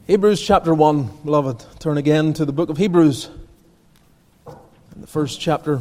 Hebrews chapter 1, beloved. Turn again to the book of Hebrews, in the first chapter.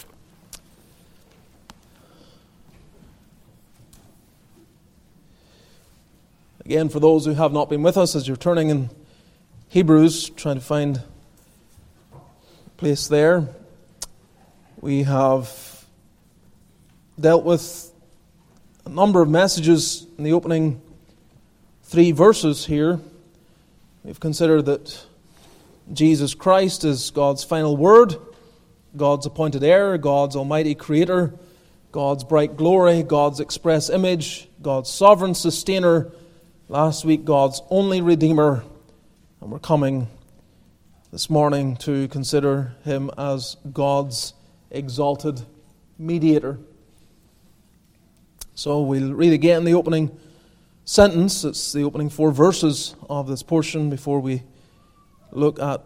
Again, for those who have not been with us, as you're turning in Hebrews, trying to find a place there, we have dealt with a number of messages in the opening 3 verses here. We've considered that Jesus Christ is God's final word, God's appointed heir, God's almighty creator, God's bright glory, God's express image, God's sovereign sustainer, last week God's only redeemer, and we're coming this morning to consider him as God's exalted mediator. So we'll read again the opening sentence. It's the opening 4 verses of this portion before we look at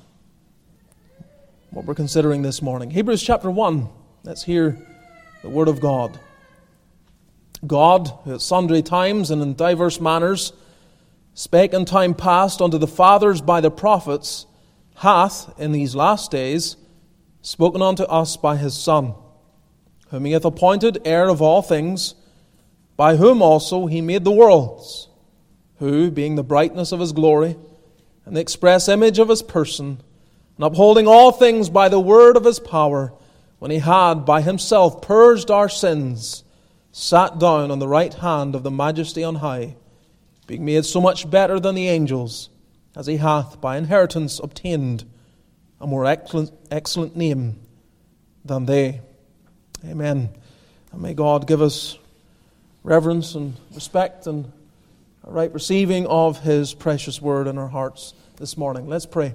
what we're considering this morning. Hebrews chapter 1. Let's hear the word of God. God, who at sundry times and in diverse manners spake in time past unto the fathers by the prophets, hath in these last days spoken unto us by his Son, whom he hath appointed heir of all things, by whom also he made the worlds, who, being the brightness of his glory, and the express image of his person, and upholding all things by the word of his power, when he had by himself purged our sins, sat down on the right hand of the majesty on high, being made so much better than the angels, as he hath by inheritance obtained a more excellent name than they. Amen. And may God give us reverence and respect and a right receiving of his precious word in our hearts this morning. Let's pray.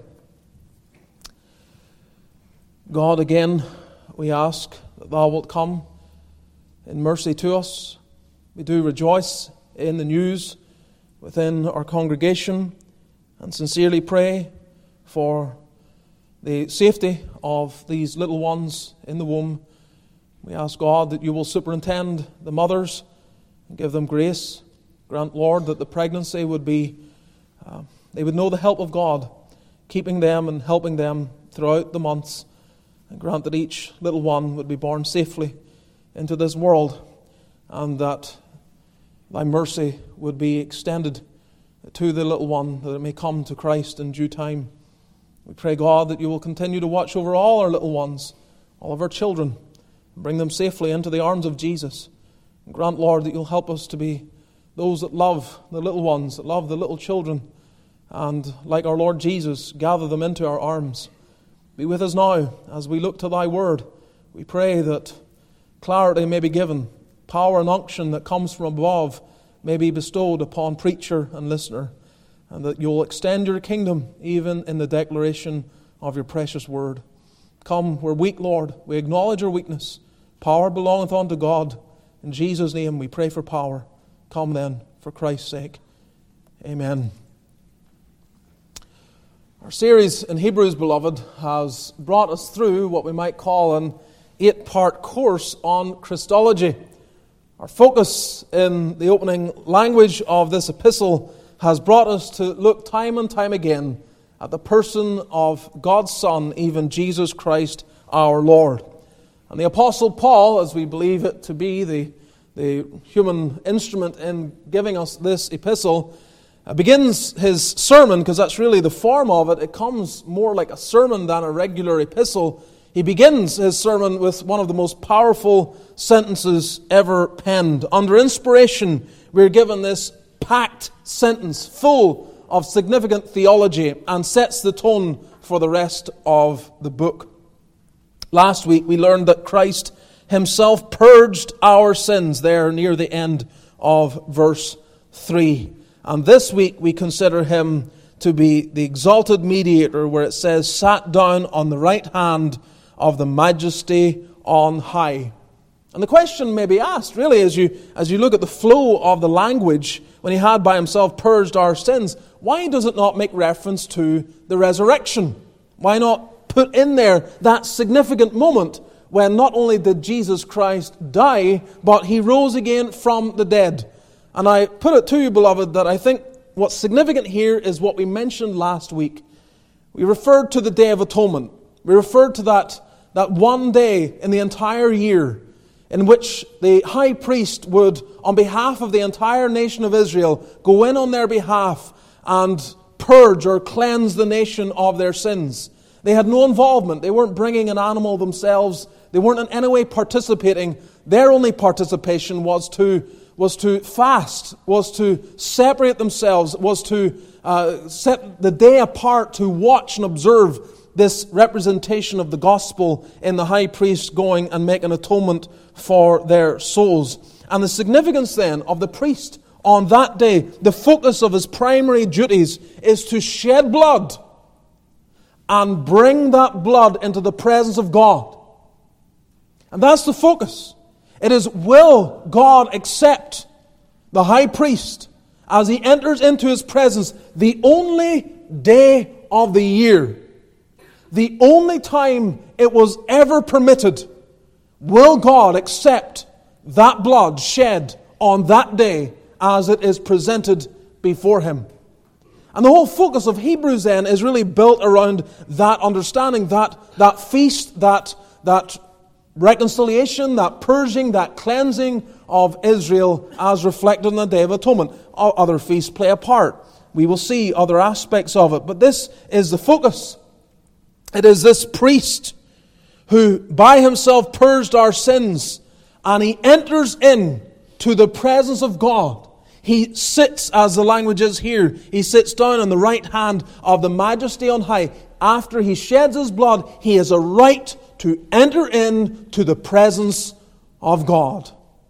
God, again, we ask that thou wilt come in mercy to us. We do rejoice in the news within our congregation and sincerely pray for the safety of these little ones in the womb. We ask, God, that you will superintend the mothers and give them grace. Grant, Lord, that the pregnancy would be, they would know the help of God, keeping them and helping them throughout the months. And grant that each little one would be born safely into this world, and that thy mercy would be extended to the little one, that it may come to Christ in due time. We pray, God, that you will continue to watch over all our little ones, all of our children, and bring them safely into the arms of Jesus. And grant, Lord, that you'll help us to be those that love the little ones, that love the little children, and like our Lord Jesus, gather them into our arms. Be with us now as we look to thy word. We pray that clarity may be given, power and unction that comes from above may be bestowed upon preacher and listener, and that you'll extend your kingdom even in the declaration of your precious word. Come, we're weak, Lord. We acknowledge our weakness. Power belongeth unto God. In Jesus' name we pray for power. Come then, for Christ's sake. Amen. Our series in Hebrews, beloved, has brought us through what we might call an 8-part course on Christology. Our focus in the opening language of this epistle has brought us to look time and time again at the person of God's Son, even Jesus Christ our Lord. And the Apostle Paul, as we believe it to be the human instrument in giving us this epistle, begins his sermon, because that's really the form of it. It comes more like a sermon than a regular epistle. He begins his sermon with one of the most powerful sentences ever penned. Under inspiration, we're given this packed sentence full of significant theology and sets the tone for the rest of the book. Last week we learned that Christ himself purged our sins there near the end of verse 3. And this week we consider him to be the exalted mediator, where it says, sat down on the right hand of the majesty on high. And the question may be asked, really, as you look at the flow of the language, when he had by himself purged our sins, why does it not make reference to the resurrection? Why not put in there that significant moment when not only did Jesus Christ die, but he rose again from the dead? And I put it to you, beloved, that I think what's significant here is what we mentioned last week. We referred to the Day of Atonement. We referred to that one day in the entire year in which the high priest would, on behalf of the entire nation of Israel, go in on their behalf and purge or cleanse the nation of their sins. They had no involvement. They weren't bringing an animal themselves. They weren't in any way participating. Their only participation was to fast, was to separate themselves, was to set the day apart to watch and observe this representation of the gospel in the high priest going and making atonement for their souls. And the significance then of the priest on that day, the focus of his primary duties is to shed blood and bring that blood into the presence of God. And that's the focus. It is, will God accept the high priest as he enters into his presence the only day of the year, the only time it was ever permitted? Will God accept that blood shed on that day as it is presented before him? And the whole focus of Hebrews then is really built around that understanding, that feast, that reconciliation, that purging, that cleansing of Israel as reflected in the Day of Atonement. Other feasts play a part. We will see other aspects of it. But this is the focus. It is this priest who by himself purged our sins, and he enters in to the presence of God. He sits, as the language is here, he sits down on the right hand of the Majesty on high. After he sheds his blood, he has a right to enter in to the presence of God.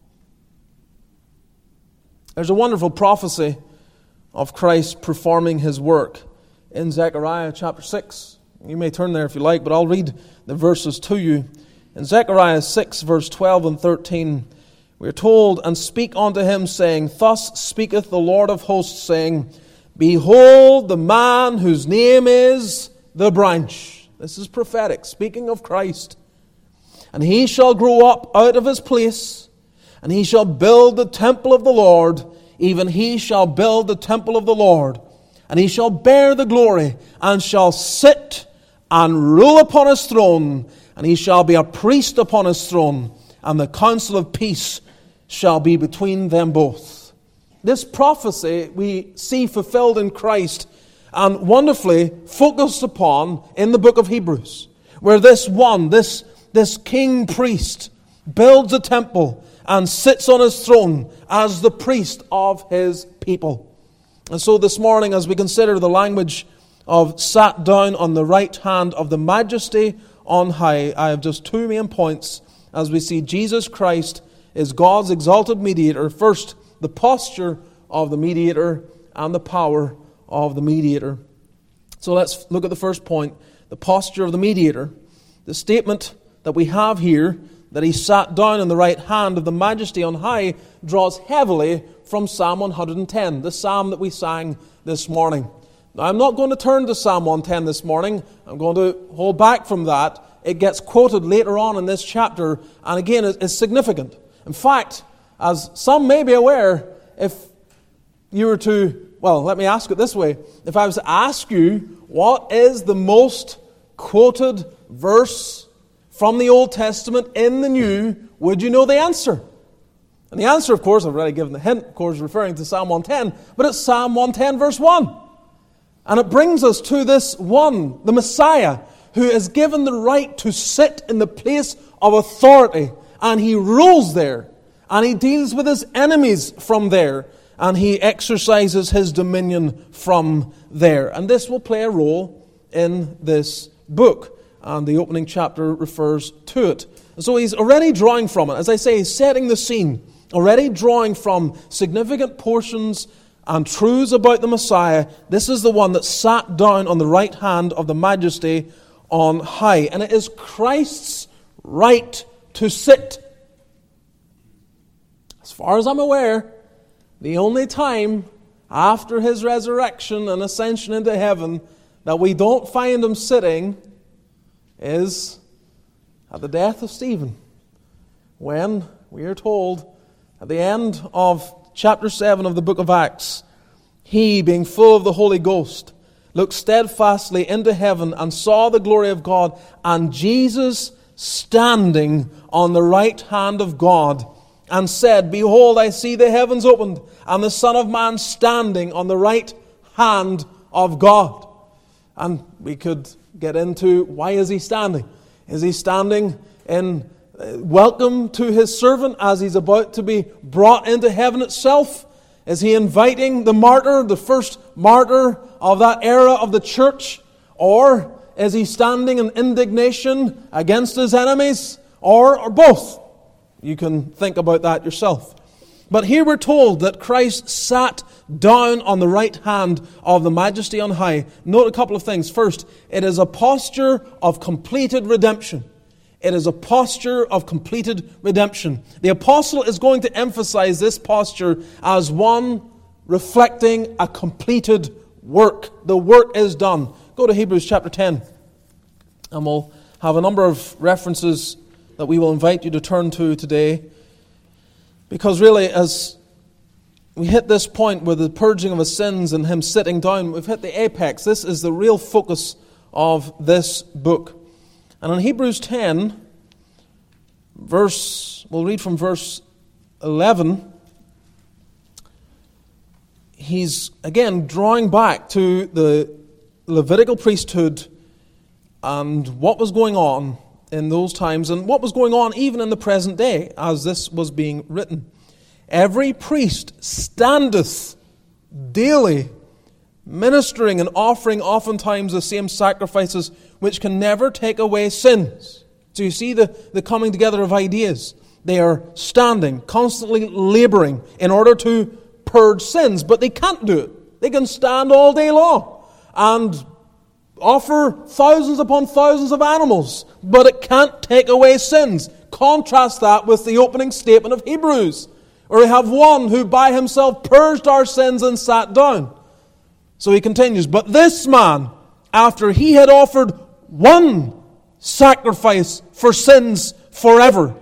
There's a wonderful prophecy of Christ performing his work in Zechariah chapter 6. You may turn there if you like, but I'll read the verses to you. In Zechariah 6, verse 12 and 13, we are told, "And speak unto him, saying, Thus speaketh the Lord of hosts, saying, Behold the man whose name is the branch." This is prophetic, speaking of Christ. "And he shall grow up out of his place, and he shall build the temple of the Lord, even he shall build the temple of the Lord. And he shall bear the glory, and shall sit and rule upon his throne, and he shall be a priest upon his throne, and the counsel of peace shall be between them both." This prophecy we see fulfilled in Christ and wonderfully focused upon in the book of Hebrews, where this king priest builds a temple and sits on his throne as the priest of his people. And so this morning, as we consider the language of sat down on the right hand of the Majesty on high, I have just two main points as we see Jesus Christ is God's exalted mediator. First, the posture of the mediator and the power of the mediator. So let's look at the first point, the posture of the mediator. The statement that we have here, that he sat down on the right hand of the Majesty on high, draws heavily from Psalm 110, the psalm that we sang this morning. Now, I'm not going to turn to Psalm 110 this morning. I'm going to hold back from that. It gets quoted later on in this chapter, and again, it's significant. In fact, as some may be aware, if you were to, well, let me ask it this way. If I was to ask you, what is the most quoted verse from the Old Testament in the New, would you know the answer? And the answer, of course, I've already given the hint, of course, referring to Psalm 110, but it's Psalm 110, verse 1. And it brings us to this one, the Messiah, who is given the right to sit in the place of authority, and he rules there, and he deals with his enemies from there, and he exercises his dominion from there. And this will play a role in this book, and the opening chapter refers to it. And so he's already drawing from it. As I say, he's setting the scene, already drawing from significant portions and truths about the Messiah. This is the one that sat down on the right hand of the Majesty on high. And it is Christ's right to sit. As far as I'm aware, the only time after his resurrection and ascension into heaven that we don't find him sitting is at the death of Stephen, when we are told at the end of chapter 7 of the book of Acts, he, being full of the Holy Ghost, looked steadfastly into heaven and saw the glory of God, and Jesus standing on the right hand of God, and said, Behold, I see the heavens opened, and the Son of Man standing on the right hand of God. And we could get into, why is he standing? Is he standing in welcome to his servant as he's about to be brought into heaven itself? Is he inviting the martyr, the first martyr of that era of the church? Or is he standing in indignation against his enemies? Or both? You can think about that yourself. But here we're told that Christ sat down on the right hand of the Majesty on high. Note a couple of things. First, it is a posture of completed redemption. It is a posture of completed redemption. The apostle is going to emphasize this posture as one reflecting a completed work. The work is done. Go to Hebrews chapter 10, and we'll have a number of references that we will invite you to turn to today. Because really, as we hit this point with the purging of his sins and him sitting down, we've hit the apex. This is the real focus of this book. And in Hebrews 10, we'll read from verse 11, he's again drawing back to the Levitical priesthood and what was going on in those times and what was going on even in the present day as this was being written. Every priest standeth daily, ministering and offering oftentimes the same sacrifices which can never take away sins. So you see the coming together of ideas. They are standing, constantly laboring in order to purge sins, but they can't do it. They can stand all day long and offer thousands upon thousands of animals, but it can't take away sins. Contrast that with the opening statement of Hebrews, where we have one who by himself purged our sins and sat down. So he continues, but this man, after he had offered one sacrifice for sins forever,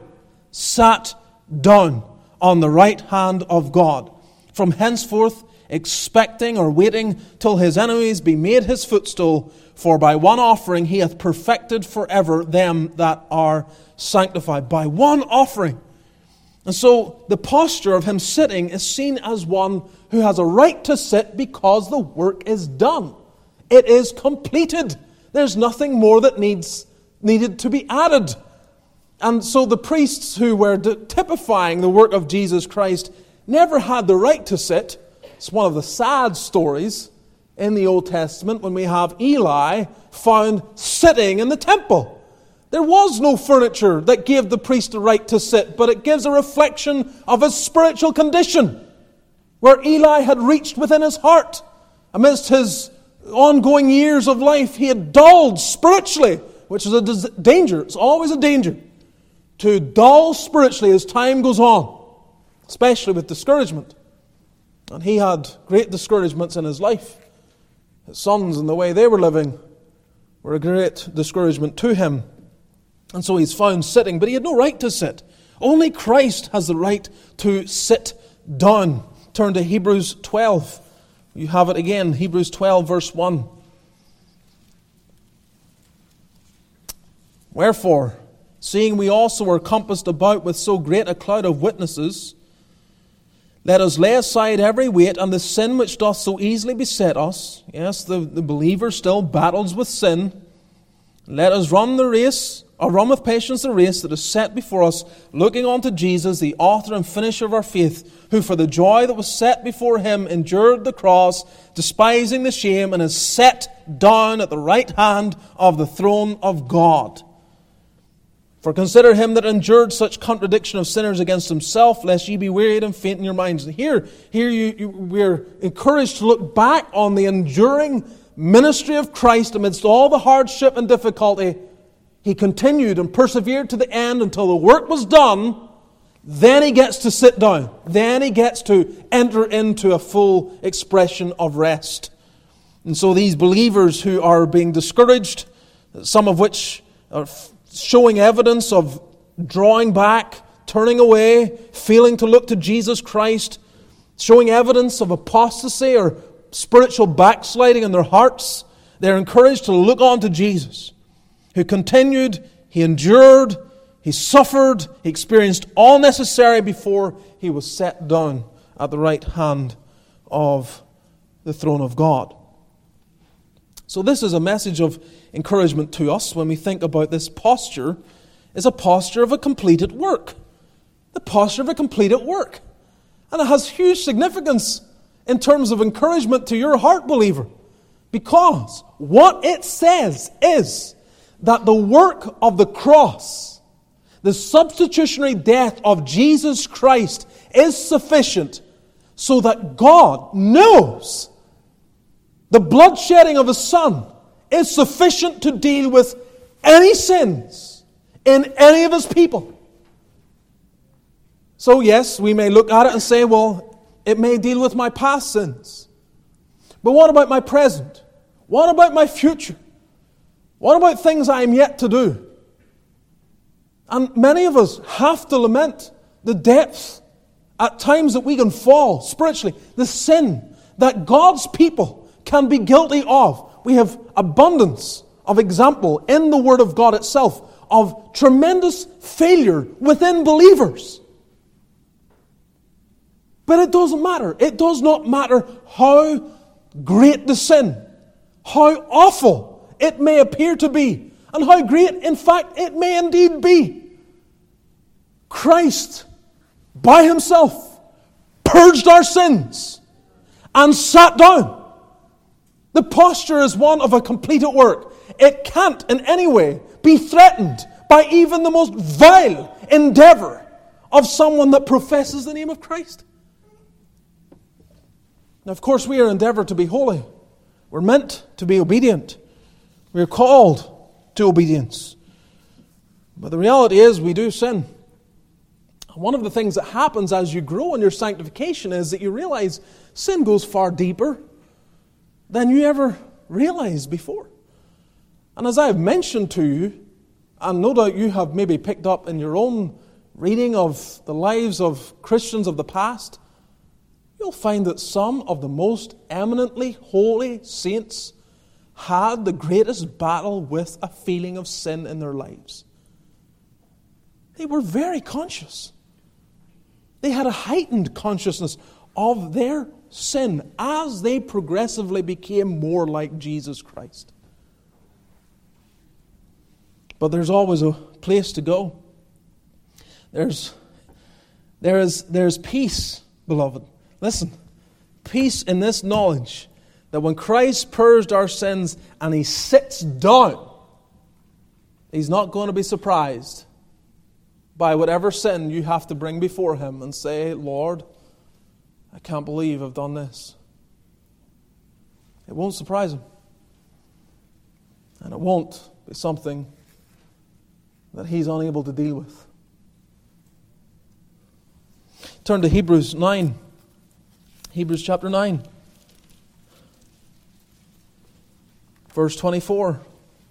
sat down on the right hand of God, from henceforth expecting or waiting till his enemies be made his footstool. For by one offering he hath perfected forever them that are sanctified. By one offering. And so the posture of him sitting is seen as one who has a right to sit because the work is done. It is completed. There's nothing more that needed to be added. And so the priests who were typifying the work of Jesus Christ never had the right to sit. It's one of the sad stories in the Old Testament when we have Eli found sitting in the temple. There was no furniture that gave the priest a right to sit, but it gives a reflection of his spiritual condition, where Eli had reached within his heart. Amidst his ongoing years of life, he had dulled spiritually, which is a danger. It's always a danger to dull spiritually as time goes on, especially with discouragement. And he had great discouragements in his life. His sons and the way they were living were a great discouragement to him. And so he's found sitting, but he had no right to sit. Only Christ has the right to sit down. Turn to Hebrews 12. You have it again, Hebrews 12, verse 1. Wherefore, seeing we also are compassed about with so great a cloud of witnesses, let us lay aside every weight and the sin which doth so easily beset us. Yes, the believer still battles with sin. Let us run with patience the race that is set before us, looking unto Jesus, the author and finisher of our faith, who for the joy that was set before him endured the cross, despising the shame, and is set down at the right hand of the throne of God. For consider him that endured such contradiction of sinners against himself, lest ye be wearied and faint in your minds. And here we're encouraged to look back on the enduring ministry of Christ amidst all the hardship and difficulty. He continued and persevered to the end until the work was done. Then he gets to sit down. Then he gets to enter into a full expression of rest. And so these believers who are being discouraged, some of which are showing evidence of drawing back, turning away, failing to look to Jesus Christ, showing evidence of apostasy or spiritual backsliding in their hearts, they're encouraged to look on to Jesus, who continued, he endured, he suffered, he experienced all necessary before he was set down at the right hand of the throne of God. So this is a message of encouragement to us when we think about this posture is a posture of a completed work. The posture of a completed work. And it has huge significance in terms of encouragement to your heart, believer. Because what it says is that the work of the cross, the substitutionary death of Jesus Christ, is sufficient so that God knows the bloodshedding of His Son is sufficient to deal with any sins in any of His people. So yes, we may look at it and say, well, it may deal with my past sins. But what about my present? What about my future? What about things I am yet to do? And many of us have to lament the depth at times that we can fall spiritually, the sin that God's people can be guilty of. We have abundance of example in the Word of God itself of tremendous failure within believers. But it doesn't matter. It does not matter how great the sin, how awful it may appear to be, and how great, in fact, it may indeed be. Christ, by Himself, purged our sins and sat down. The posture is one of a completed work. It can't in any way be threatened by even the most vile endeavor of someone that professes the name of Christ. Now, of course, we are endeavored to be holy. We're meant to be obedient. We're called to obedience. But the reality is we do sin. One of the things that happens as you grow in your sanctification is that you realize sin goes far deeper than you ever realized before. And as I have mentioned to you, and no doubt you have maybe picked up in your own reading of the lives of Christians of the past, you'll find that some of the most eminently holy saints had the greatest battle with a feeling of sin in their lives. They were very conscious. They had a heightened consciousness of their sin as they progressively became more like Jesus Christ. But there's always a place to go. There's peace, beloved. Listen, peace in this knowledge that when Christ purged our sins and He sits down, He's not going to be surprised by whatever sin you have to bring before Him and say, Lord, I can't believe I've done this. It won't surprise Him. And it won't be something that He's unable to deal with. Turn to Hebrews 9. Hebrews chapter 9. Verse 24.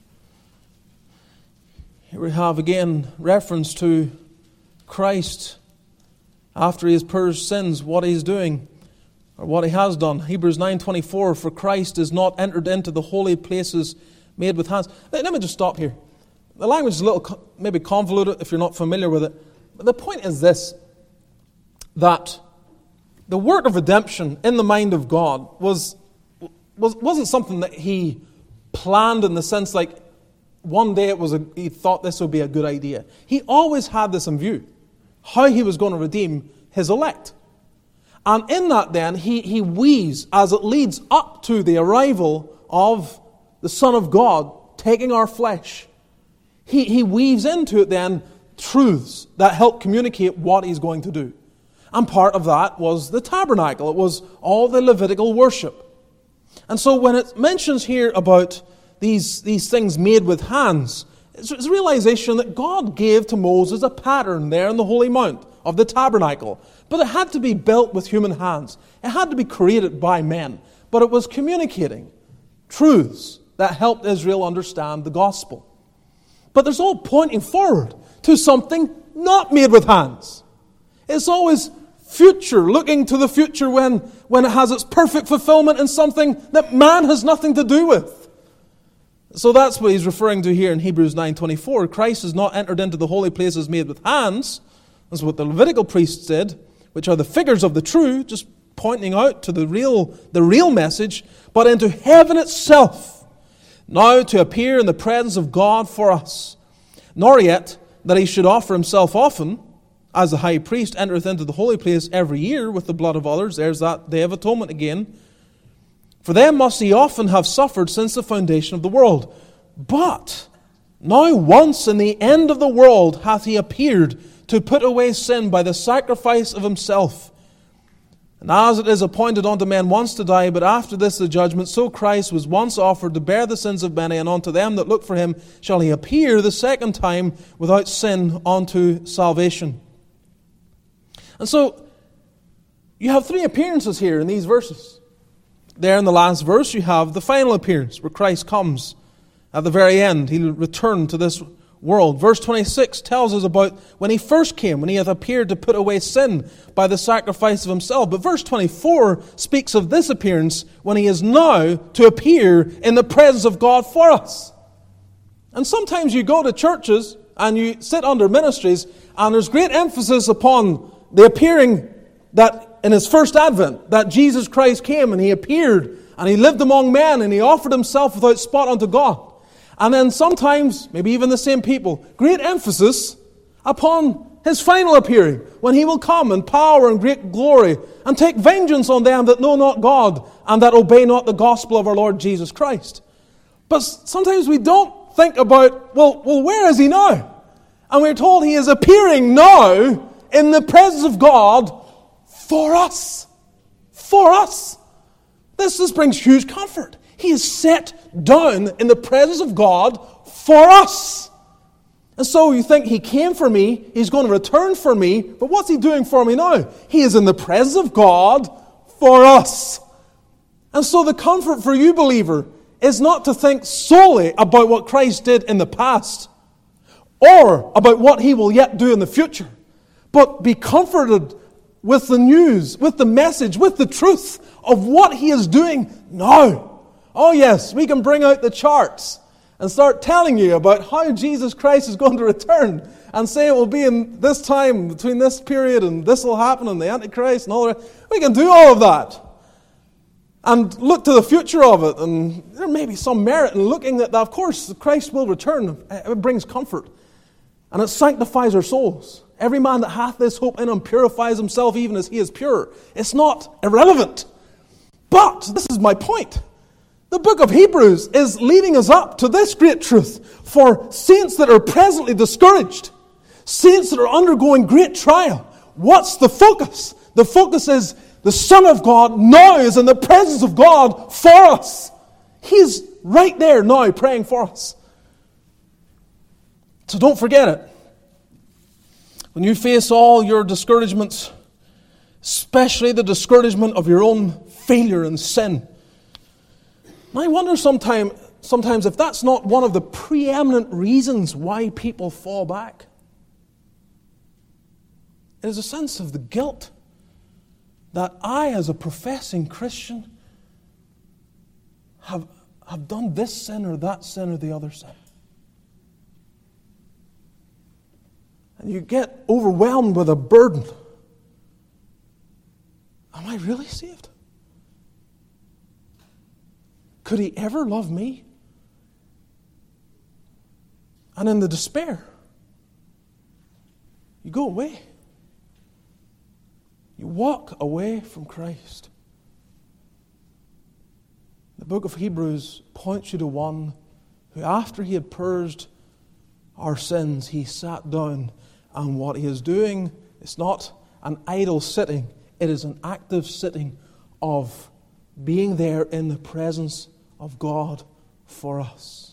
Here we have again reference to Christ after He has purged sins, what He's doing, or what He has done. Hebrews 9:24, for Christ is not entered into the holy places made with hands. Let me just stop here. The language is a little maybe convoluted if you're not familiar with it. But the point is this, that the work of redemption in the mind of God wasn't something that He planned in the sense like one day He thought this would be a good idea. He always had this in view, how He was going to redeem His elect. And in that then, He weaves, as it leads up to the arrival of the Son of God taking our flesh, He weaves into it then truths that help communicate what He's going to do. And part of that was the tabernacle. It was all the Levitical worship. And so when it mentions here about these things made with hands, it's a realization that God gave to Moses a pattern there in the Holy Mount of the tabernacle. But it had to be built with human hands. It had to be created by men. But it was communicating truths that helped Israel understand the gospel. But there's all pointing forward to something not made with hands. It's always future, looking to the future when when it has its perfect fulfillment in something that man has nothing to do with. So that's what he's referring to here in Hebrews 9:24. Christ has not entered into the holy places made with hands. That's what the Levitical priests did, which are the figures of the true, just pointing out to the real message, but into heaven itself, now to appear in the presence of God for us. Nor yet that he should offer himself often, as the high priest entereth into the holy place every year with the blood of others. There's that Day of Atonement again. For them must he often have suffered since the foundation of the world. But now once in the end of the world hath he appeared to put away sin by the sacrifice of himself. And as it is appointed unto men once to die, but after this the judgment, so Christ was once offered to bear the sins of many, and unto them that look for him shall he appear the second time without sin unto salvation. And so, you have three appearances here in these verses. There in the last verse you have the final appearance, where Christ comes at the very end. He'll return to this world. Verse 26 tells us about when he first came, when he hath appeared to put away sin by the sacrifice of himself. But verse 24 speaks of this appearance when he is now to appear in the presence of God for us. And sometimes you go to churches and you sit under ministries and there's great emphasis upon the appearing that in his first advent, that Jesus Christ came and he appeared and he lived among men and he offered himself without spot unto God. And then sometimes, maybe even the same people, great emphasis upon his final appearing, when he will come in power and great glory and take vengeance on them that know not God and that obey not the gospel of our Lord Jesus Christ. But sometimes we don't think about, well, where is he now? And we're told he is appearing now in the presence of God for us. For us. This brings huge comfort. He is set down in the presence of God for us. And so you think he came for me, he's going to return for me, but what's he doing for me now? He is in the presence of God for us. And so the comfort for you, believer, is not to think solely about what Christ did in the past or about what he will yet do in the future, but be comforted with the news, with the message, with the truth of what he is doing now. Oh yes, we can bring out the charts and start telling you about how Jesus Christ is going to return and say it will be in this time, between this period, and this will happen, and the Antichrist and all that. We can do all of that and look to the future of it, and there may be some merit in looking at that. Of course, Christ will return. It brings comfort and it sanctifies our souls. Every man that hath this hope in him purifies himself even as he is pure. It's not irrelevant. But this is my point. The book of Hebrews is leading us up to this great truth for saints that are presently discouraged, saints that are undergoing great trial. What's the focus? The focus is the Son of God now is in the presence of God for us. He's right there now praying for us. So don't forget it. When you face all your discouragements, especially the discouragement of your own failure and sin, I wonder sometimes if that's not one of the preeminent reasons why people fall back. It is a sense of the guilt that I, as a professing Christian, have done this sin or that sin or the other sin. And you get overwhelmed with a burden. Am I really saved? Could he ever love me? And in the despair, you go away. You walk away from Christ. The book of Hebrews points you to one who, after he had purged our sins, he sat down, and what he is doing is not an idle sitting, it is an active sitting of being there in the presence of God for us.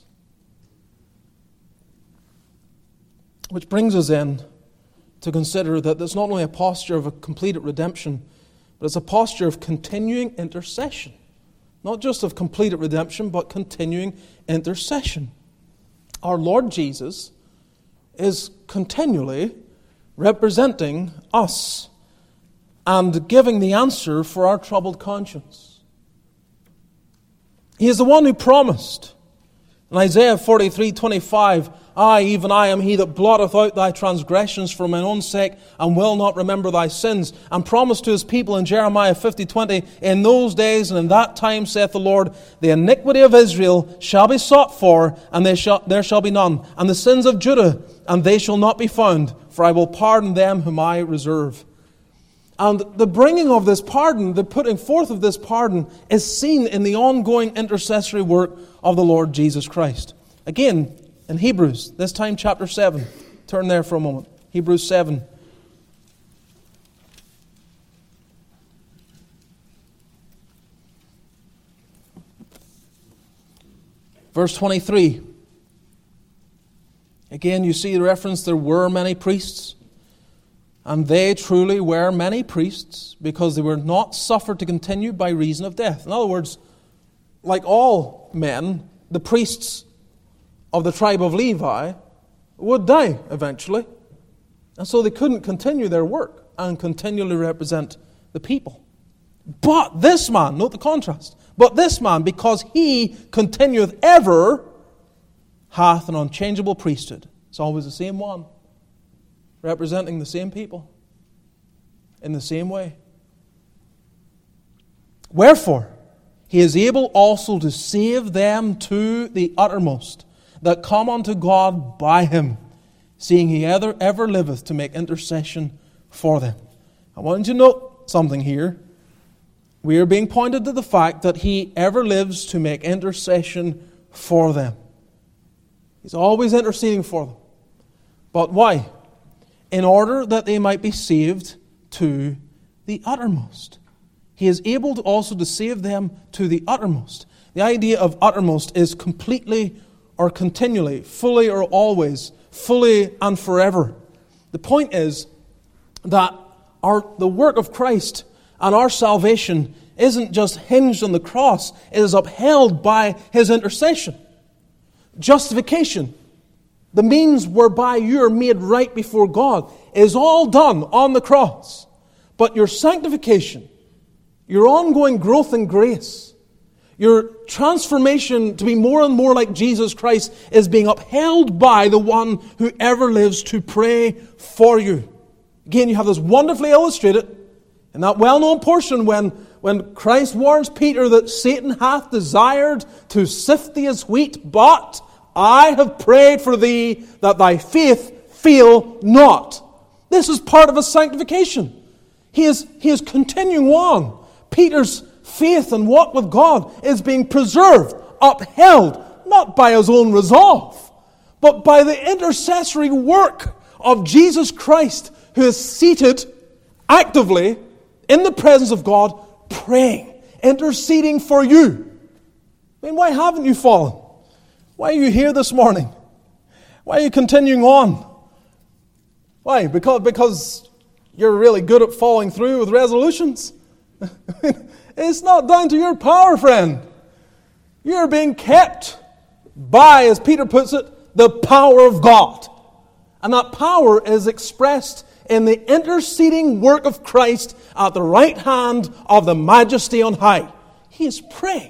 Which brings us in to consider that it's not only a posture of a completed redemption, but it's a posture of continuing intercession. Not just of completed redemption, but continuing intercession. Our Lord Jesus is continually representing us and giving the answer for our troubled conscience. He is the one who promised. In Isaiah 43:25, I, even I, am he that blotteth out thy transgressions for mine own sake, and will not remember thy sins. And promised to his people in Jeremiah 50:20, in those days and in that time, saith the Lord, the iniquity of Israel shall be sought for, and there shall be none. And the sins of Judah, and they shall not be found, for I will pardon them whom I reserve. And the bringing of this pardon, the putting forth of this pardon, is seen in the ongoing intercessory work of the Lord Jesus Christ. Again, in Hebrews, this time chapter 7. Turn there for a moment. Hebrews 7. Verse 23. Again, you see the reference, there were many priests. And they truly were many priests, because they were not suffered to continue by reason of death. In other words, like all men, the priests of the tribe of Levi would die eventually. And so they couldn't continue their work and continually represent the people. But this man, note the contrast, but this man, because he continueth ever, hath an unchangeable priesthood. It's always the same one, representing the same people in the same way. Wherefore, he is able also to save them to the uttermost that come unto God by him, seeing he ever liveth to make intercession for them. I want you to note something here. We are being pointed to the fact that he ever lives to make intercession for them. He's always interceding for them. But why? In order that they might be saved to the uttermost. He is able to also to save them to the uttermost. The idea of uttermost is completely or continually, fully or always, fully and forever. The point is that the work of Christ and our salvation isn't just hinged on the cross, it is upheld by his intercession. Justification, the means whereby you are made right before God, is all done on the cross. But your sanctification, your ongoing growth in grace, your transformation to be more and more like Jesus Christ is being upheld by the one who ever lives to pray for you. Again, you have this wonderfully illustrated in that well-known portion when Christ warns Peter that Satan hath desired to sift thee as wheat, but I have prayed for thee that thy faith fail not. This is part of his sanctification. He is continuing on. Peter's faith and walk with God is being preserved, upheld, not by his own resolve, but by the intercessory work of Jesus Christ, who is seated actively in the presence of God, praying, interceding for you. I mean, why haven't you fallen? Why are you here this morning? Why are you continuing on? Why? Because you're really good at following through with resolutions? It's not down to your power, friend. You're being kept by, as Peter puts it, the power of God. And that power is expressed in the interceding work of Christ at the right hand of the Majesty on high. He is praying,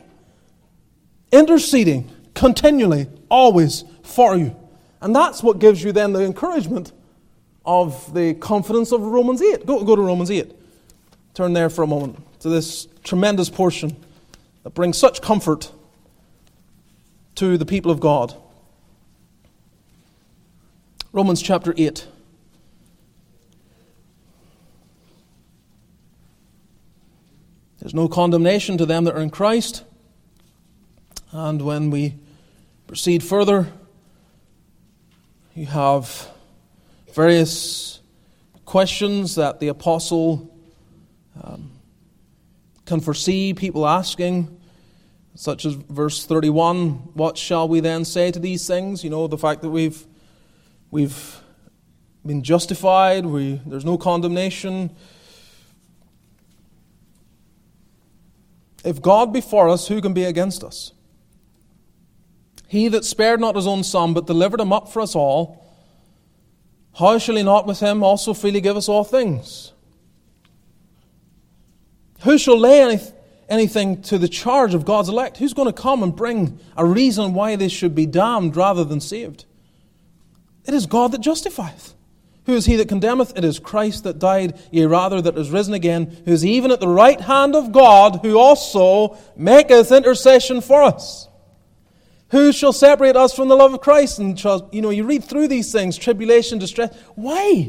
interceding continually, always for you. And that's what gives you then the encouragement of the confidence of Romans 8. Go to Romans 8. Turn there for a moment to this tremendous portion that brings such comfort to the people of God. Romans chapter 8. There's no condemnation to them that are in Christ. And when we proceed further, you have various questions that the apostle can foresee people asking, such as verse 31, what shall we then say to these things? You know, the fact that we've been justified, there's no condemnation. If God be for us, who can be against us? He that spared not his own Son, but delivered him up for us all, how shall he not with him also freely give us all things? Who shall lay anything to the charge of God's elect? Who's going to come and bring a reason why they should be damned rather than saved? It is God that justifieth. Who is he that condemneth? It is Christ that died, yea rather that is risen again, who is even at the right hand of God, who also maketh intercession for us. Who shall separate us from the love of Christ? And you read through these things, tribulation, distress. Why?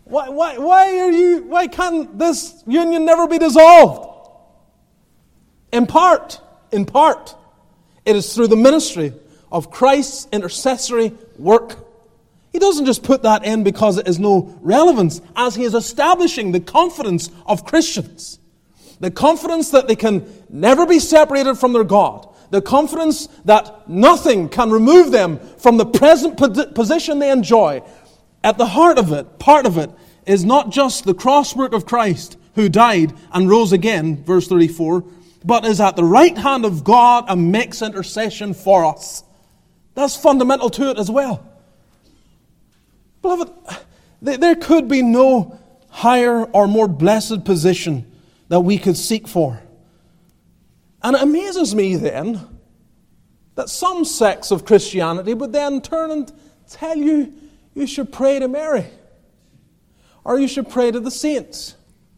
Why can't this union never be dissolved? In part, it is through the ministry of Christ's intercessory work. He doesn't just put that in because it has no relevance, as he is establishing the confidence of Christians. The confidence that they can never be separated from their God. The confidence that nothing can remove them from the present position they enjoy. At the heart of it, part of it, is not just the cross work of Christ, who died and rose again, verse 34, but is at the right hand of God and makes intercession for us. That's fundamental to it as well. Beloved, there could be no higher or more blessed position that we could seek for. And it amazes me then that some sects of Christianity would then turn and tell you should pray to Mary, or you should pray to the saints.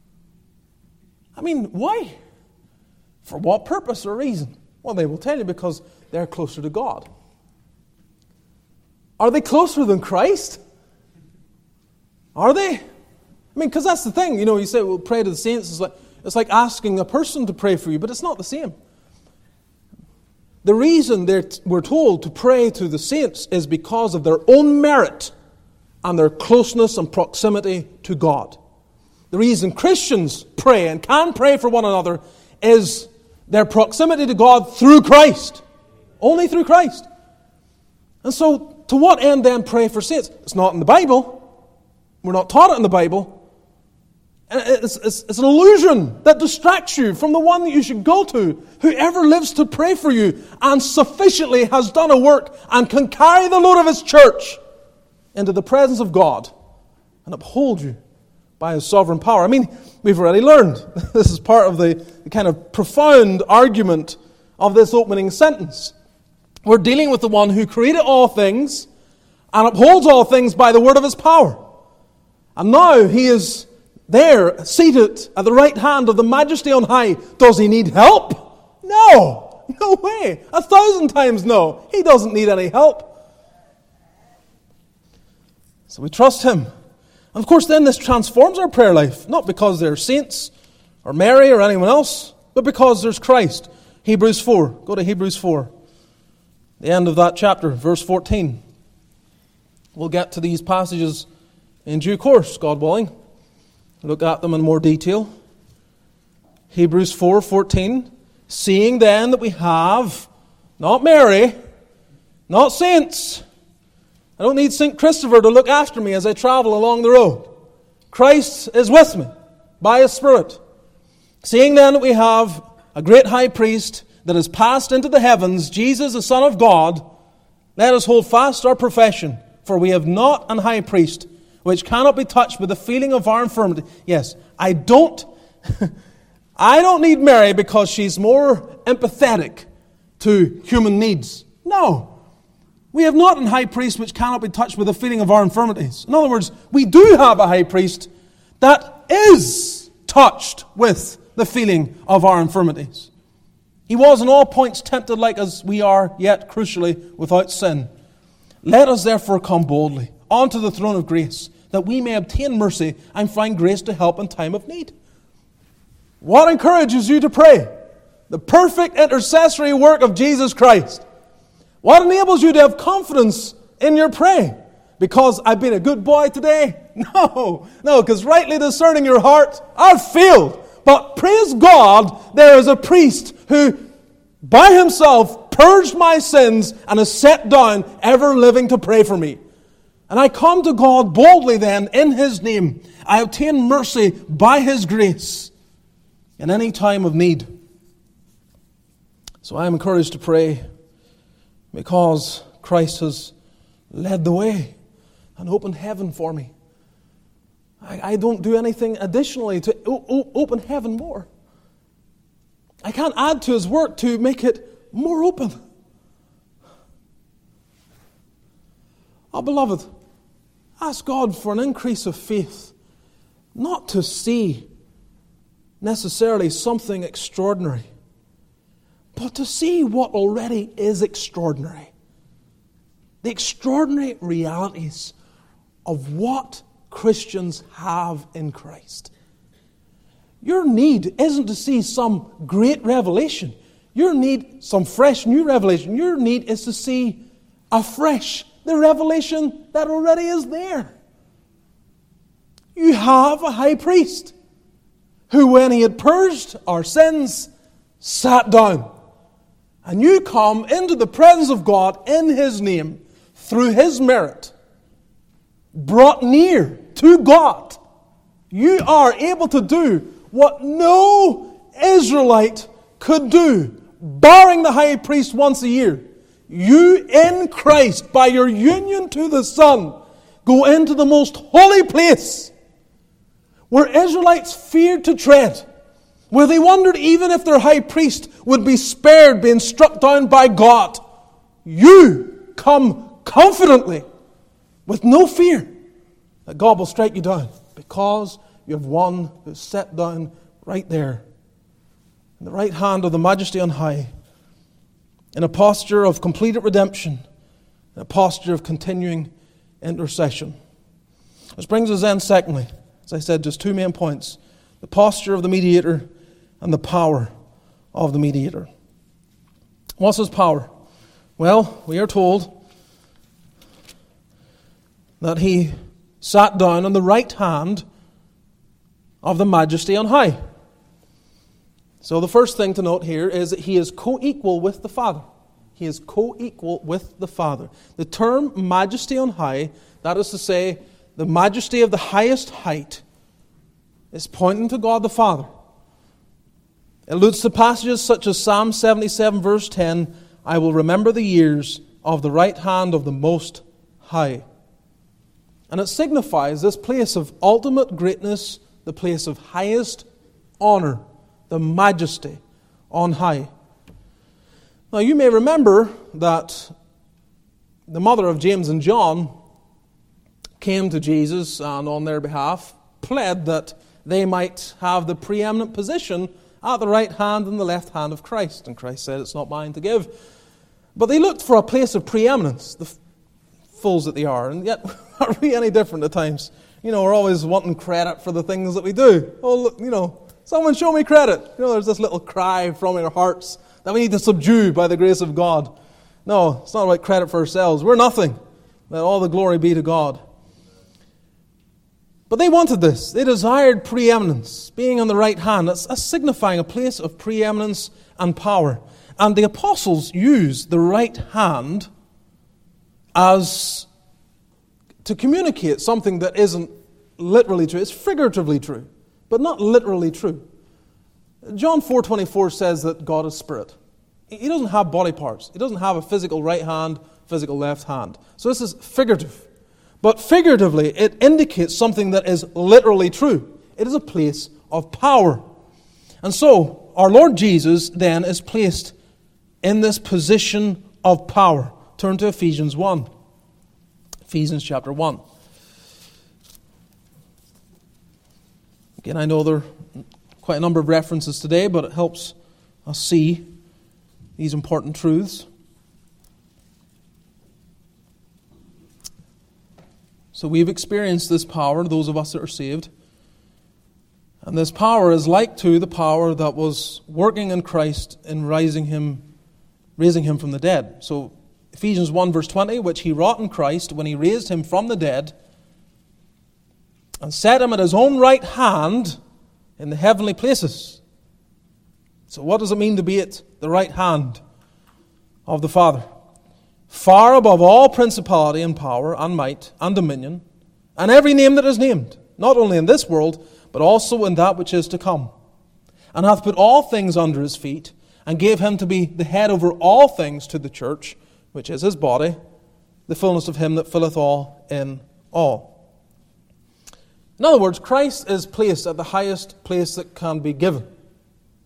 I mean, why? For what purpose or reason? Well, they will tell you because they're closer to God. Are they closer than Christ? Are they? I mean, because that's the thing. You say, well, pray to the saints. It's like asking a person to pray for you, but it's not the same. The reason we're told to pray to the saints is because of their own merit and their closeness and proximity to God. The reason Christians pray and can pray for one another is their proximity to God through Christ. Only through Christ. And so, to what end then pray for saints? It's not in the Bible. We're not taught it in the Bible. It's an illusion that distracts you from the one that you should go to, whoever lives to pray for you and sufficiently has done a work and can carry the load of his church into the presence of God and uphold you by his sovereign power. I mean, we've already learned. This is part of the kind of profound argument of this opening sentence. We're dealing with the one who created all things and upholds all things by the word of his power. And now he is there, seated at the right hand of the Majesty on high. Does he need help? No. No way. 1,000 times no. He doesn't need any help. So we trust him. And of course then this transforms our prayer life. Not because they're saints or Mary or anyone else, but because there's Christ. Hebrews 4. Go to Hebrews 4. The end of that chapter, verse 14. We'll get to these passages in due course, God willing. Look at them in more detail. Hebrews 4:14. Seeing then that we have, not Mary, not saints. I don't need St. Christopher to look after me as I travel along the road. Christ is with me by his Spirit. Seeing then that we have a great high priest that has passed into the heavens, Jesus the Son of God, let us hold fast our profession, for we have not an high priest which cannot be touched with the feeling of our infirmity. Yes, I don't need Mary because she's more empathetic to human needs. No. We have not an high priest which cannot be touched with the feeling of our infirmities. In other words, we do have a high priest that is touched with the feeling of our infirmities. He was in all points tempted like as we are, yet crucially without sin. Let us therefore come boldly onto the throne of grace, that we may obtain mercy and find grace to help in time of need. What encourages you to pray? The perfect intercessory work of Jesus Christ. What enables you to have confidence in your praying? Because I've been a good boy today? No, because rightly discerning your heart, I've failed. But praise God, there is a priest who by himself purged my sins and is set down ever living to pray for me. And I come to God boldly then in his name. I obtain mercy by his grace in any time of need. So I am encouraged to pray because Christ has led the way and opened heaven for me. I don't do anything additionally to open heaven more. I can't add to His work to make it more open. Oh, beloved, ask God for an increase of faith, not to see necessarily something extraordinary, but to see what already is extraordinary. The extraordinary realities of what Christians have in Christ. Your need isn't to see some great revelation. Your need, some fresh new revelation. Your need is to see afresh the revelation that already is there. You have a high priest who, when He had purged our sins, sat down. And you come into the presence of God in His name, through His merit, brought near to God. You are able to do what no Israelite could do, barring the high priest once a year. You in Christ, by your union to the Son, go into the most holy place, where Israelites feared to tread, where they wondered even if their high priest would be spared being struck down by God. You come confidently, with no fear that God will strike you down, because you have one who is set down right there, in the right hand of the Majesty on high, in a posture of completed redemption, in a posture of continuing intercession. This brings us then, secondly, as I said, just two main points: the posture of the mediator and the power of the mediator. What's His power? Well, we are told that He sat down on the right hand of the Majesty on high. So the first thing to note here is that He is co-equal with the Father. He is co-equal with the Father. The term Majesty on high, that is to say, the majesty of the highest height, is pointing to God the Father. It alludes to passages such as Psalm 77 verse 10, I will remember the years of the right hand of the Most High. And it signifies this place of ultimate greatness, the place of highest honor, the Majesty on high. Now you may remember that the mother of James and John came to Jesus and on their behalf pled that they might have the preeminent position at the right hand and the left hand of Christ. And Christ said, it's not mine to give. But they looked for a place of preeminence, the fools that they are. And yet, are we any different at times? You know, we're always wanting credit for the things that we do. Oh, look, you know, someone show me credit. You know, there's this little cry from our hearts that we need to subdue by the grace of God. No, it's not about credit for ourselves. We're nothing. Let all the glory be to God. But they wanted this. They desired preeminence, being on the right hand. That's signifying a place of preeminence and power. And the apostles used the right hand as to communicate something that isn't literally true. It's figuratively true, but not literally true. John 4:24 says that God is spirit. He doesn't have body parts. He doesn't have a physical right hand, physical left hand. So this is figurative. But figuratively, it indicates something that is literally true. It is a place of power. And so, our Lord Jesus then is placed in this position of power. Turn to Ephesians 1. Ephesians chapter 1. Again, I know there are quite a number of references today, but it helps us see these important truths. So we've experienced this power, those of us that are saved. And this power is like to the power that was working in Christ in raising him from the dead. So Ephesians 1 verse 20, which He wrought in Christ when He raised Him from the dead and set Him at His own right hand in the heavenly places. So what does it mean to be at the right hand of the Father? Far above all principality and power and might and dominion and every name that is named, not only in this world, but also in that which is to come. And hath put all things under His feet, and gave Him to be the head over all things to the church, which is His body, the fullness of Him that filleth all in all. In other words, Christ is placed at the highest place that can be given.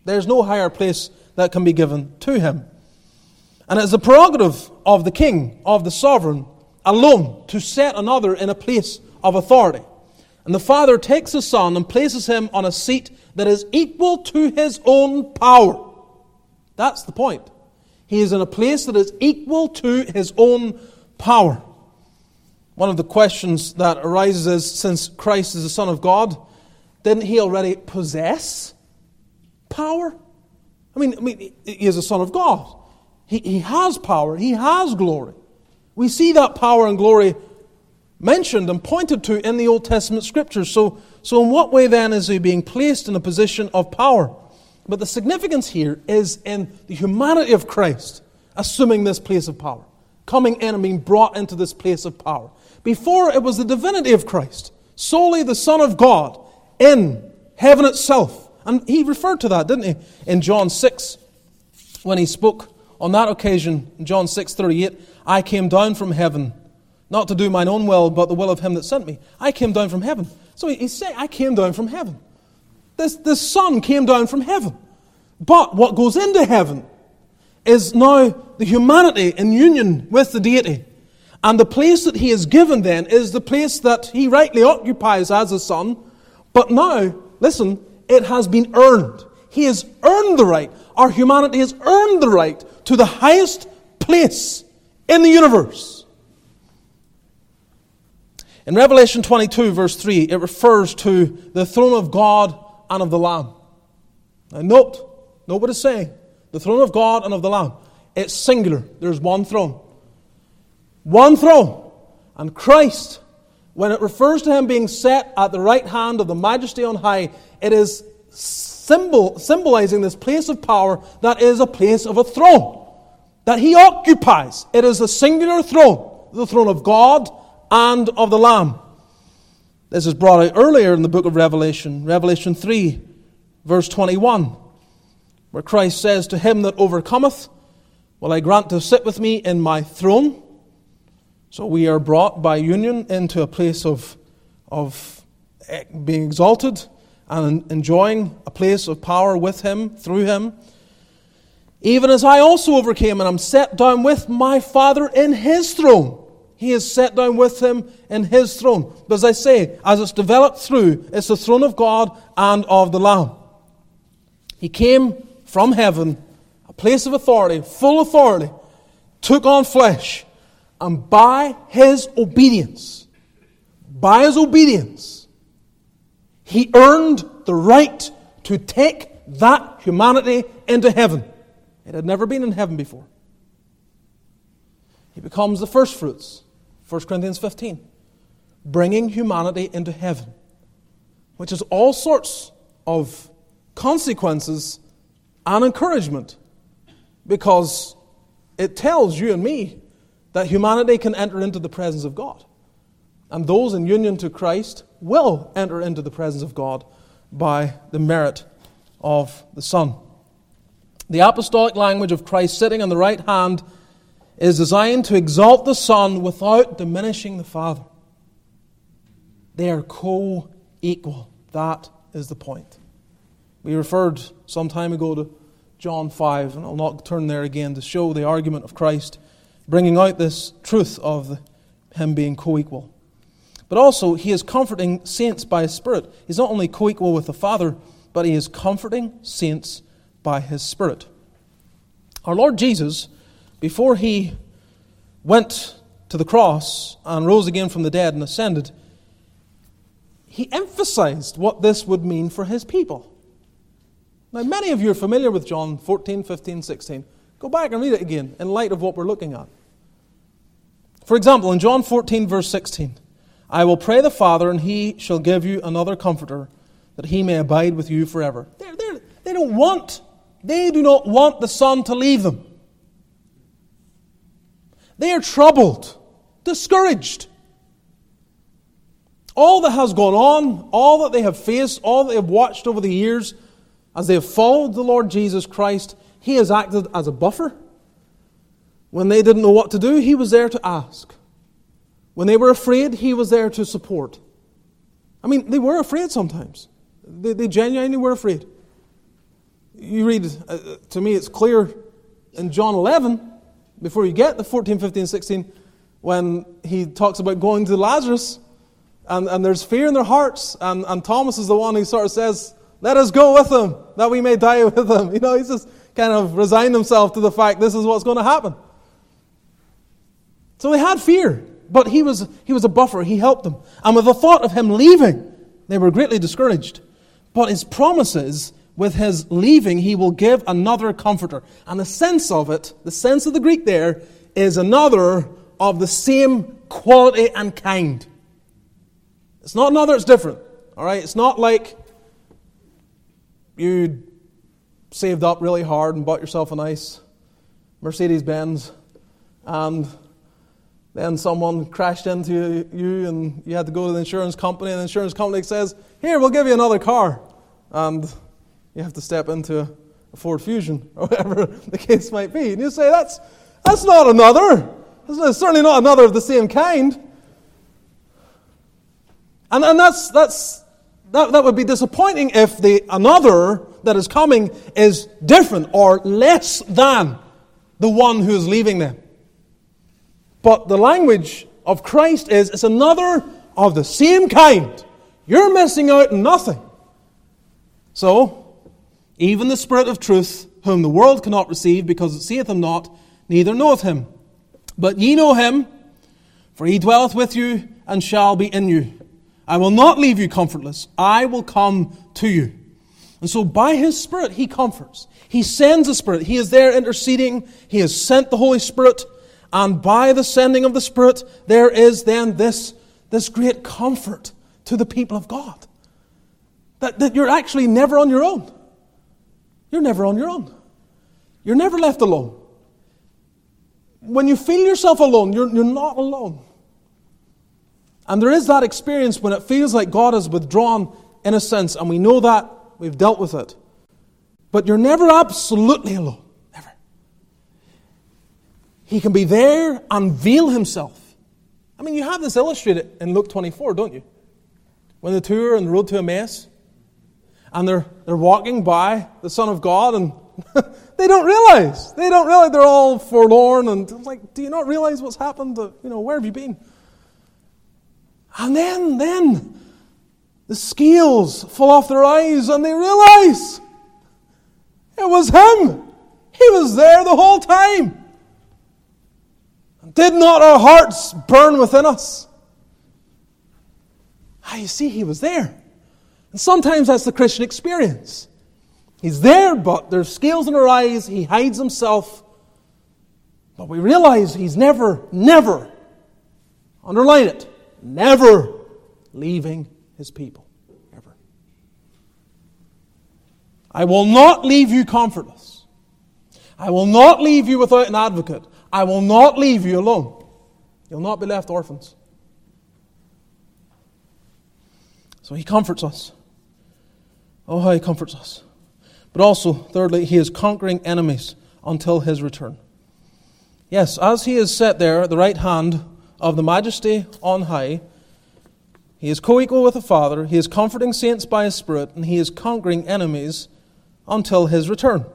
There's no higher place that can be given to him. And it is the prerogative of the king, of the sovereign, alone to set another in a place of authority. And the Father takes the Son and places him on a seat that is equal to his own power. That's the point. He is in a place that is equal to his own power. One of the questions that arises is, since Christ is the Son of God, didn't he already possess power? I mean, he is the Son of God. He has power. He has glory. We see that power and glory mentioned and pointed to in the Old Testament Scriptures. So in what way then is he being placed in a position of power? But the significance here is in the humanity of Christ assuming this place of power, coming in and being brought into this place of power. Before, it was the divinity of Christ, solely the Son of God in heaven itself. And he referred to that, didn't he, in John 6, when he spoke on that occasion, in John 6:38, I came down from heaven, not to do mine own will, but the will of him that sent me. I came down from heaven. So he's saying, I came down from heaven. This Son came down from heaven. But what goes into heaven is now the humanity in union with the deity. And the place that he is given then is the place that he rightly occupies as a son. But now, listen, it has been earned. He has earned the right. Our humanity has earned the right to the highest place in the universe. In Revelation 22, verse 3, it refers to the throne of God and of the Lamb. Now note what it's saying. The throne of God and of the Lamb. It's singular. There's one throne. One throne. And Christ, when it refers to him being set at the right hand of the majesty on high, it is symbolizing this place of power that is a place of a throne that he occupies. It is a singular throne, the throne of God and of the Lamb. This is brought out earlier in the book of Revelation, Revelation 3, verse 21, where Christ says, to him that overcometh will I grant to sit with me in my throne. So we are brought by union into a place of being exalted and enjoying a place of power with him, through him. Even as I also overcame and am set down with my Father in his throne. He is set down with him in his throne. But as I say, as it's developed through, it's the throne of God and of the Lamb. He came from heaven, a place of authority, full authority, took on flesh, and by his obedience, he earned the right to take that humanity into heaven. It had never been in heaven before. He becomes the first fruits, 1 Corinthians 15, bringing humanity into heaven, which has all sorts of consequences and encouragement, because it tells you and me that humanity can enter into the presence of God. And those in union to Christ will enter into the presence of God by the merit of the Son. The apostolic language of Christ sitting on the right hand is designed to exalt the Son without diminishing the Father. They are co-equal. That is the point. We referred some time ago to John 5, and I'll not turn there again to show the argument of Christ, bringing out this truth of him being co-equal. But also, he is comforting saints by his Spirit. He's not only co-equal with the Father, but he is comforting saints by his Spirit. Our Lord Jesus, before he went to the cross and rose again from the dead and ascended, he emphasized what this would mean for his people. Now, many of you are familiar with John 14, 15, 16. Go back and read it again in light of what we're looking at. For example, in John 14, verse 16, I will pray the Father, and he shall give you another comforter, that he may abide with you forever. They do not want the Son to leave them. They are troubled, discouraged. All that has gone on, all that they have faced, all that they have watched over the years, as they have followed the Lord Jesus Christ, he has acted as a buffer. When they didn't know what to do, he was there to ask. When they were afraid, he was there to support. I mean, they were afraid sometimes. They genuinely were afraid. You read, to me it's clear in John 11, before you get to 14, 15, 16, when he talks about going to Lazarus, and there's fear in their hearts, and Thomas is the one who sort of says, let us go with him, that we may die with him. You know, he's just kind of resigned himself to the fact this is what's going to happen. So they had fear, but he was a buffer. He helped them. And with the thought of him leaving, they were greatly discouraged. But his promise is, with his leaving, he will give another comforter. And the sense of it, the sense of the Greek there, is another of the same quality and kind. It's not another, it's different. All right? It's not like you saved up really hard and bought yourself a nice Mercedes-Benz, and then someone crashed into you and you had to go to the insurance company, and the insurance company says, here, we'll give you another car. And you have to step into a Ford Fusion, or whatever the case might be. And you say, that's not another. It's certainly not another of the same kind. And that would be disappointing if the another that is coming is different or less than the one who is leaving them. But the language of Christ is, it's another of the same kind. You're missing out on nothing. So, even the Spirit of truth, whom the world cannot receive, because it seeth him not, neither knoweth him. But ye know him, for he dwelleth with you, and shall be in you. I will not leave you comfortless. I will come to you. And so by his Spirit, he comforts. He sends the Spirit. He is there interceding. He has sent the Holy Spirit. And by the sending of the Spirit, there is then this great comfort to the people of God. That you're actually never on your own. You're never on your own. You're never left alone. When you feel yourself alone, you're not alone. And there is that experience when it feels like God has withdrawn in a sense, and we know that, we've dealt with it. But you're never absolutely alone. Never. He can be there and veil himself. I mean, you have this illustrated in Luke 24, don't you? When the two are on the road to Emmaus, and they're walking by the Son of God, and they don't realize. They're all forlorn, and it's like, do you not realize what's happened? Where have you been? And then the scales fall off their eyes, and they realize it was him. He was there the whole time. Did not our hearts burn within us? You see, he was there. And sometimes that's the Christian experience. He's there, but there's scales in our eyes. He hides himself. But we realize he's never, underline it, never leaving his people. Ever. I will not leave you comfortless. I will not leave you without an advocate. I will not leave you alone. You'll not be left orphans. So he comforts us. Oh, how he comforts us. But also, thirdly, he is conquering enemies until his return. Yes, as he is set there at the right hand of the Majesty on high, he is co-equal with the Father, he is comforting saints by his Spirit, and he is conquering enemies until his return.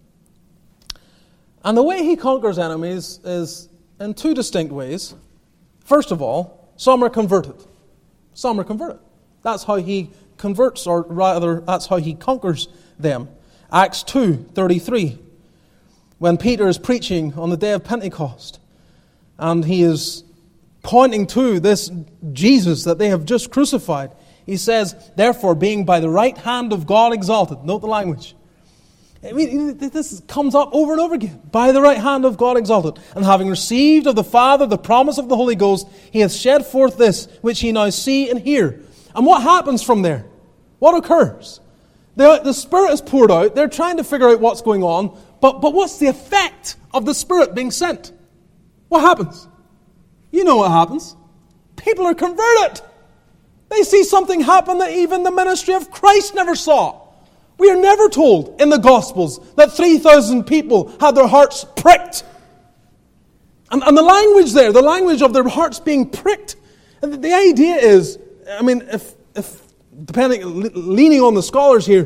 And the way he conquers enemies is in two distinct ways. First of all, some are converted. Some are converted. That's how he converts, or rather, that's how he conquers them. Acts 2:33, when Peter is preaching on the day of Pentecost, and he is pointing to this Jesus that they have just crucified. He says, therefore, being by the right hand of God exalted. Note the language. I mean, this comes up over and over again. By the right hand of God exalted. And having received of the Father the promise of the Holy Ghost, he hath shed forth this, which ye now see and hear. And what happens from there? What occurs? The Spirit is poured out. They're trying to figure out what's going on. But what's the effect of the Spirit being sent? What happens? You know what happens. People are converted. They see something happen that even the ministry of Christ never saw. We are never told in the Gospels that 3,000 people had their hearts pricked. And the language there, the language of their hearts being pricked. And the idea is, I mean, if depending, leaning on the scholars here,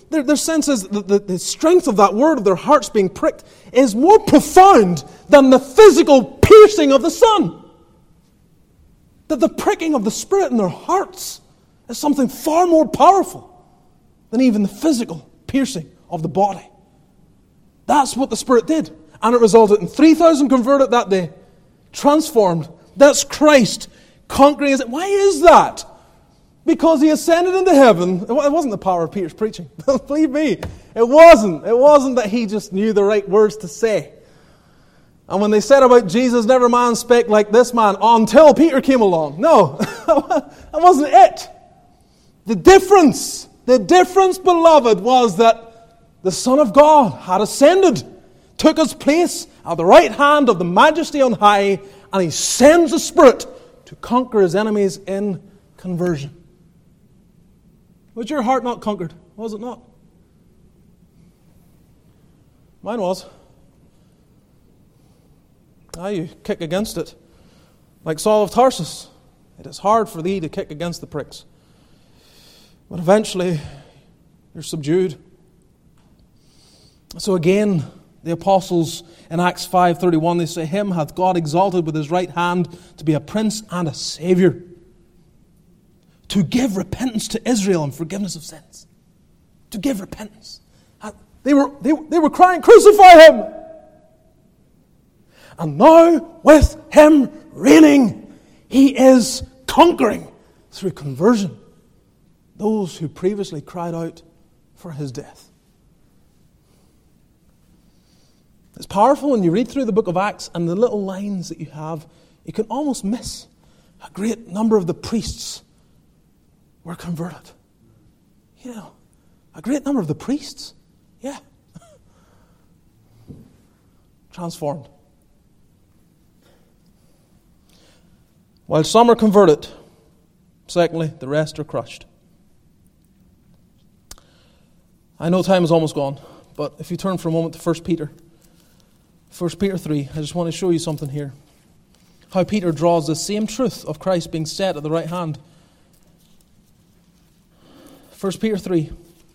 Their sense is that the strength of that word, of their hearts being pricked, is more profound than the physical piercing of the sun. That the pricking of the Spirit in their hearts is something far more powerful than even the physical piercing of the body. That's what the Spirit did. And it resulted in 3,000 converted that day. Transformed. That's Christ conquering. Why is that? Because He ascended into heaven. It wasn't the power of Peter's preaching. Believe me, it wasn't. It wasn't that he just knew the right words to say. And when they said about Jesus, never man spake like this man, until Peter came along. No, that wasn't it. The difference, beloved, was that the Son of God had ascended, took His place at the right hand of the Majesty on high, and He sends the Spirit to conquer His enemies in conversion. Was your heart not conquered? Was it not? Mine was. Now you kick against it. Like Saul of Tarsus. It is hard for thee to kick against the pricks. But eventually, you're subdued. So again, the apostles in Acts 5:31, they say, Him hath God exalted with His right hand to be a prince and a Saviour, to give repentance to Israel and forgiveness of sins. To give repentance. They were crying, crucify Him! And now, with Him reigning, He is conquering through conversion those who previously cried out for His death. It's powerful when you read through the book of Acts and the little lines that you have, you can almost miss a great number of the priests were converted. You know, a great number of the priests, transformed. While some are converted, secondly, the rest are crushed. I know time is almost gone, but if you turn for a moment to 1 Peter 3, I just want to show you something here. How Peter draws the same truth of Christ being set at the right hand. 1 Peter 3.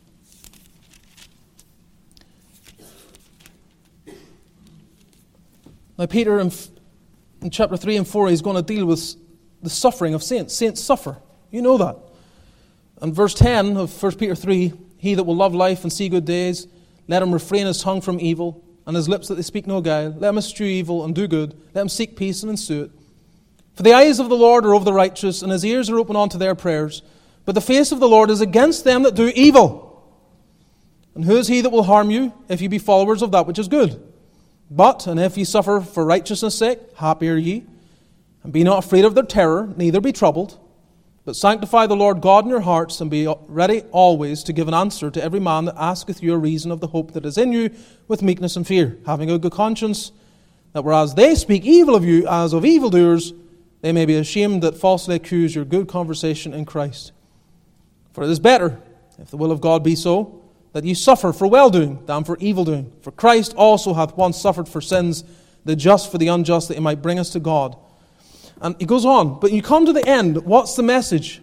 Now Peter in chapter 3 and 4, he's going to deal with the suffering of saints. Saints suffer. You know that. And verse 10 of 1 Peter 3, He that will love life and see good days, let him refrain his tongue from evil, and his lips that they speak no guile. Let him eschew evil and do good. Let him seek peace and ensue it. For the eyes of the Lord are over the righteous, and His ears are open unto their prayers. But the face of the Lord is against them that do evil. And who is he that will harm you, if ye be followers of that which is good? But, and if ye suffer for righteousness' sake, happy are ye. And be not afraid of their terror, neither be troubled. But sanctify the Lord God in your hearts, and be ready always to give an answer to every man that asketh you a reason of the hope that is in you, with meekness and fear, having a good conscience, that whereas they speak evil of you as of evildoers, they may be ashamed that falsely accuse your good conversation in Christ. For it is better, if the will of God be so, that ye suffer for well-doing than for evil-doing. For Christ also hath once suffered for sins, the just for the unjust, that He might bring us to God. And he goes on, but you come to the end, what's the message?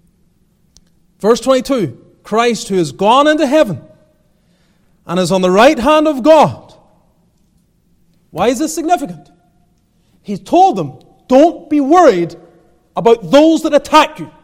Verse 22, Christ who has gone into heaven and is on the right hand of God. Why is this significant? He told them, don't be worried about those that attack you.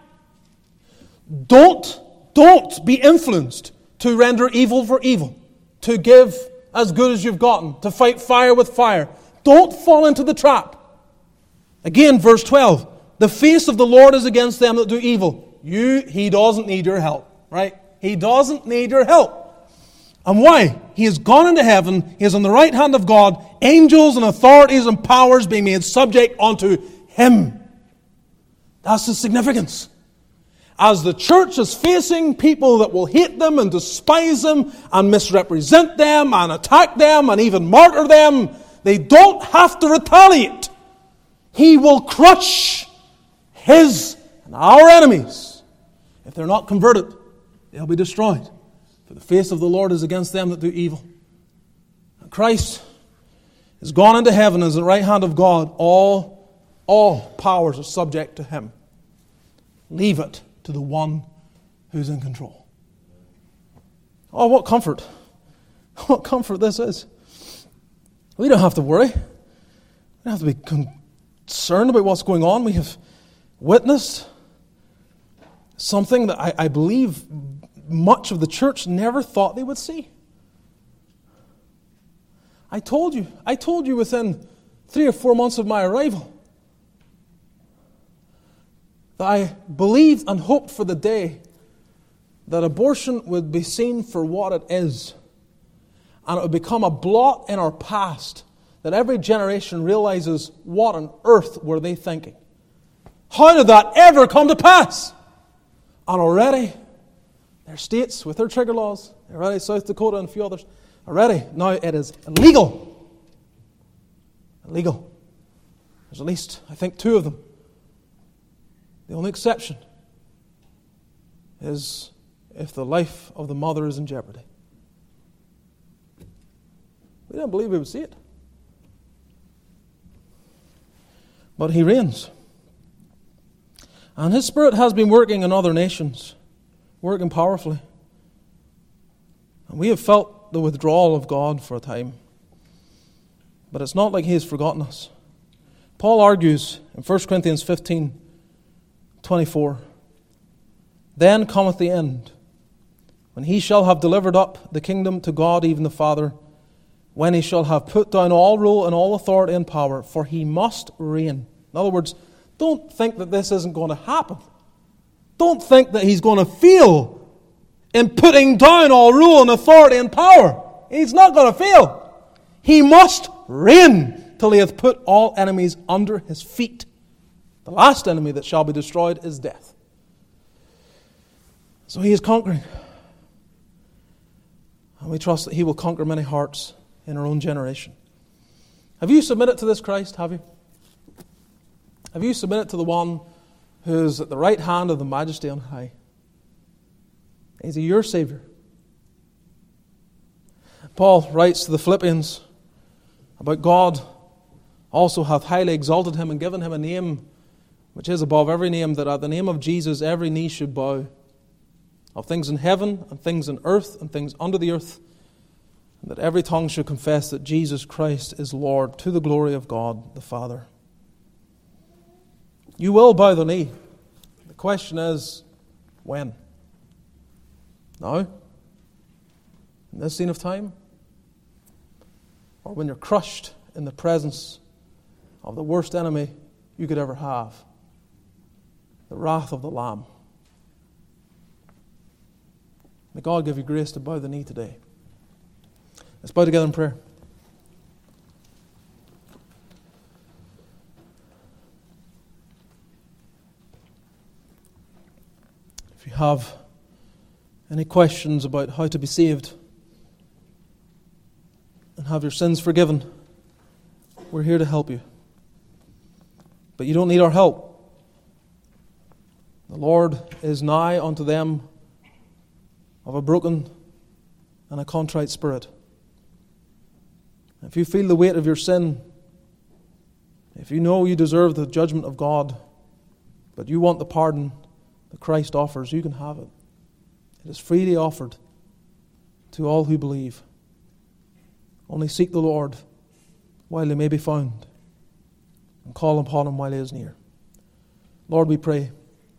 Don't be influenced to render evil for evil, to give as good as you've gotten, to fight fire with fire. Don't fall into the trap. Again, verse 12, the face of the Lord is against them that do evil. He doesn't need your help, right? He doesn't need your help. And why? He has gone into heaven, He is on the right hand of God, angels and authorities and powers being made subject unto Him. That's the significance. As the church is facing people that will hate them and despise them and misrepresent them and attack them and even martyr them, they don't have to retaliate. He will crush His and our enemies. If they're not converted, they'll be destroyed. For the face of the Lord is against them that do evil. And Christ has gone into heaven as the right hand of God. All powers are subject to Him. Leave it to the one who's in control. Oh, what comfort. What comfort this is. We don't have to worry. We don't have to be concerned about what's going on. We have witnessed something that I believe much of the church never thought they would see. I told you within 3 or 4 months of my arrival that I believed and hoped for the day that abortion would be seen for what it is, and it would become a blot in our past, that every generation realizes, what on earth were they thinking? How did that ever come to pass? And already, there are states with their trigger laws, already South Dakota and a few others, already now it is illegal. Illegal. There's at least, I think, 2 of them. The only exception is if the life of the mother is in jeopardy. We didn't believe we would see it. But He reigns. And His Spirit has been working in other nations, working powerfully. And we have felt the withdrawal of God for a time. But it's not like He has forgotten us. Paul argues in 1 Corinthians 15:24, "Then cometh the end, when He shall have delivered up the kingdom to God, even the Father, when He shall have put down all rule and all authority and power, for He must reign." In other words, don't think that this isn't going to happen. Don't think that He's going to fail in putting down all rule and authority and power. He's not going to fail. He must reign till He hath put all enemies under His feet. The last enemy that shall be destroyed is death. So He is conquering. And we trust that He will conquer many hearts in our own generation. Have you submitted to this Christ? Have you? Have you submitted to the one who is at the right hand of the Majesty on high? Is He your Savior? Paul writes to the Philippians about God also hath highly exalted Him and given Him a name which is above every name, that at the name of Jesus every knee should bow, of things in heaven and things in earth and things under the earth, and that every tongue should confess that Jesus Christ is Lord, to the glory of God the Father. You will bow the knee. The question is, when? Now? In this scene of time? Or when you're crushed in the presence of the worst enemy you could ever have, the wrath of the Lamb? May God give you grace to bow the knee today. Let's bow together in prayer. If you have any questions about how to be saved and have your sins forgiven, we're here to help you. But you don't need our help. The Lord is nigh unto them of a broken and a contrite spirit. If you feel the weight of your sin, if you know you deserve the judgment of God, but you want the pardon that Christ offers, you can have it. It is freely offered to all who believe. Only seek the Lord while He may be found, and call upon Him while He is near. Lord, we pray,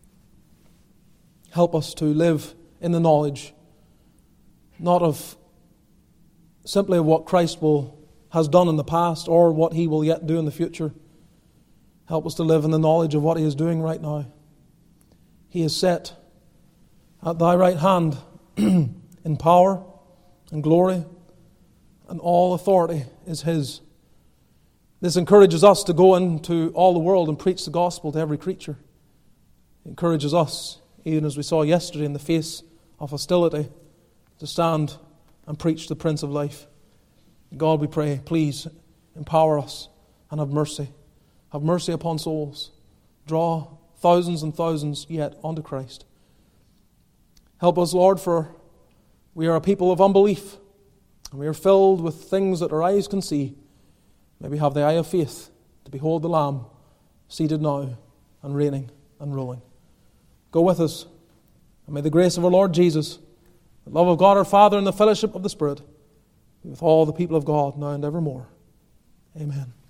help us to live in the knowledge, not of simply what Christ has done in the past or what He will yet do in the future. Help us to live in the knowledge of what He is doing right now. He is set at Thy right hand in power and glory, and all authority is His. This encourages us to go into all the world and preach the gospel to every creature. It encourages us, even as we saw yesterday in the face of hostility, to stand and preach the Prince of Life. God, we pray, please empower us and have mercy. Have mercy upon souls. Draw thousands and thousands yet unto Christ. Help us, Lord, for we are a people of unbelief, and we are filled with things that our eyes can see. May we have the eye of faith to behold the Lamb seated now and reigning and ruling. Go with us, and may the grace of our Lord Jesus The love of God our Father and the fellowship of the Spirit be with all the people of God now and evermore. Amen.